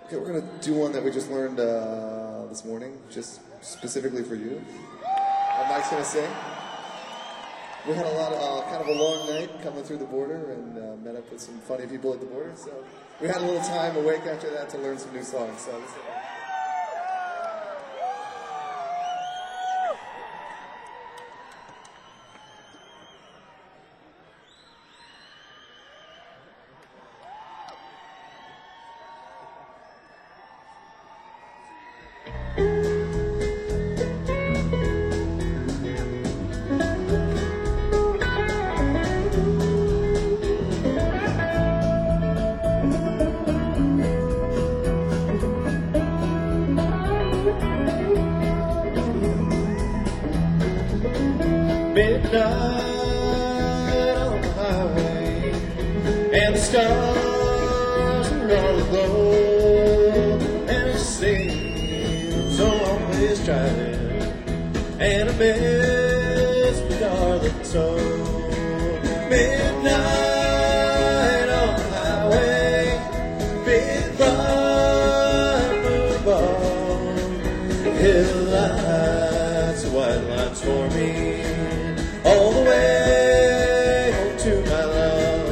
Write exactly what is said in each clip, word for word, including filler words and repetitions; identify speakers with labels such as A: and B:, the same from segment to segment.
A: Okay, we're going to do one that we just learned uh, this morning, just specifically for you. Uh, Mike's going to sing. We had a lot of, uh, kind of a long night coming through the border and uh, met up with some funny people at the border, so we had a little time awake after that to learn some new songs. So let's
B: midnight on the highway, and the stars are all aglow, and it seems always trying, and I miss my darling so. Midnight on the highway, big bright move on, hill lights, white lights for me. All the way home to my love.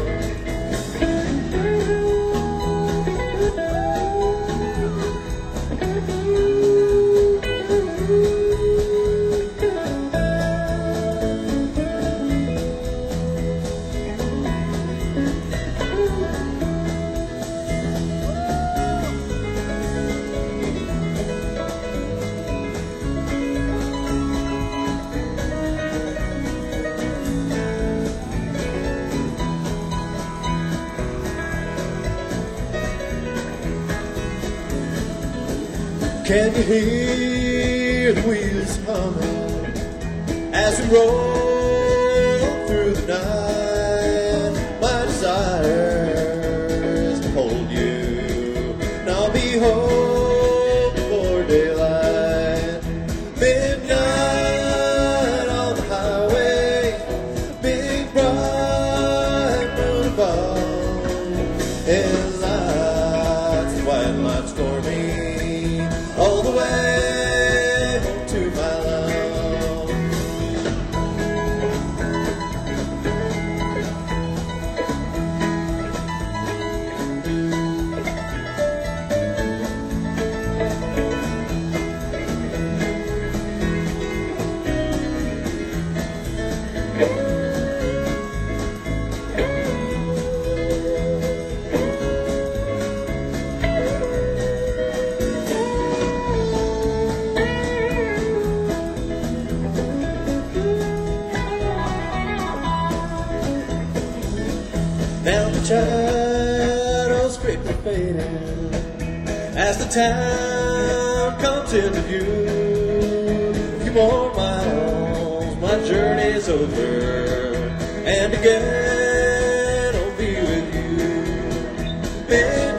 B: Can you hear the wheels humming as we roll through the night? My desire is to hold you, and I'll be home before daylight. Midnight on the highway, big bright moon above, headlights and white lights for me. All the way home to my love. Now the shadows quickly fading as the town comes into view. A few more miles, my journey's over, and again I'll be with you. Midnight